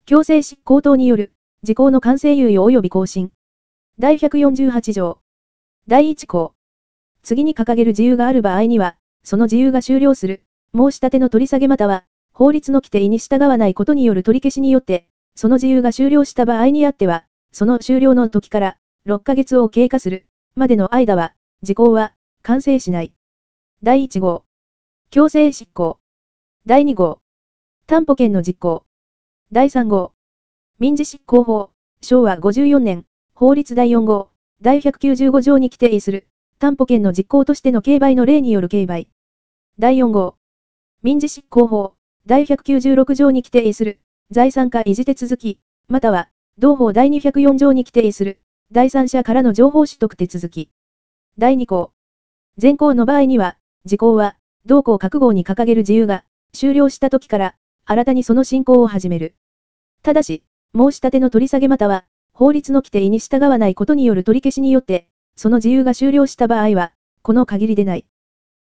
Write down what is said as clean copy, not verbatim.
強制執行等による、時効の完成猶予及び更新。第148条。第1項。次に掲げる事由がある場合には、その事由が終了する、申し立ての取り下げまたは、法律の規定に従わないことによる取り消しによって、その事由が終了した場合にあっては、その終了の時から6ヶ月を経過するまでの間は、時効は完成しない。第1号。強制執行。第2号。担保権の実行。第3号。民事執行法、昭和54年、法律第4号、第195条に規定する、担保権の実行としての競売の例による競売。第4号。民事執行法、第196条に規定する、財産化維持手続き、または、同法第204条に規定する、第三者からの情報取得手続き。第2項。前項の場合には、時効は、同項各号に掲げる事由が、終了した時から、新たにその進行を始める。ただし、申し立ての取り下げまたは、法律の規定に従わないことによる取り消しによって、その事由が終了した場合は、この限りでない。